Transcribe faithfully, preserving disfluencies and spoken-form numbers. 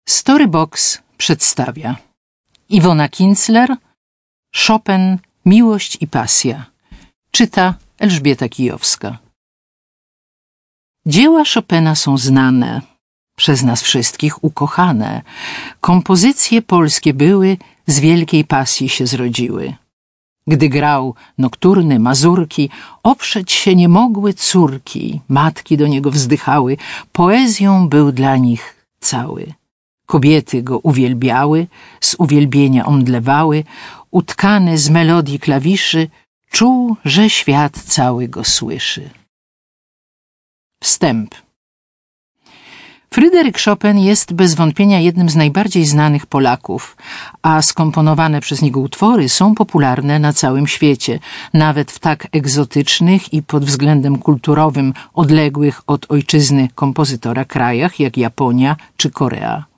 Storybox przedstawia Iwona Kinzler, Chopin, Miłość i pasja. Czyta Elżbieta Kijowska. Dzieła Chopina są znane, przez nas wszystkich ukochane. Kompozycje polskie były, z wielkiej pasji się zrodziły. Gdy grał nokturny, mazurki, oprzeć się nie mogły córki, matki do niego wzdychały, poezją był dla nich cały. Kobiety go uwielbiały, z uwielbienia omdlewały, utkany z melodii klawiszy, czuł, że świat cały go słyszy. Wstęp. Fryderyk Chopin jest bez wątpienia jednym z najbardziej znanych Polaków, a skomponowane przez niego utwory są popularne na całym świecie, nawet w tak egzotycznych i pod względem kulturowym odległych od ojczyzny kompozytora krajach jak Japonia czy Korea.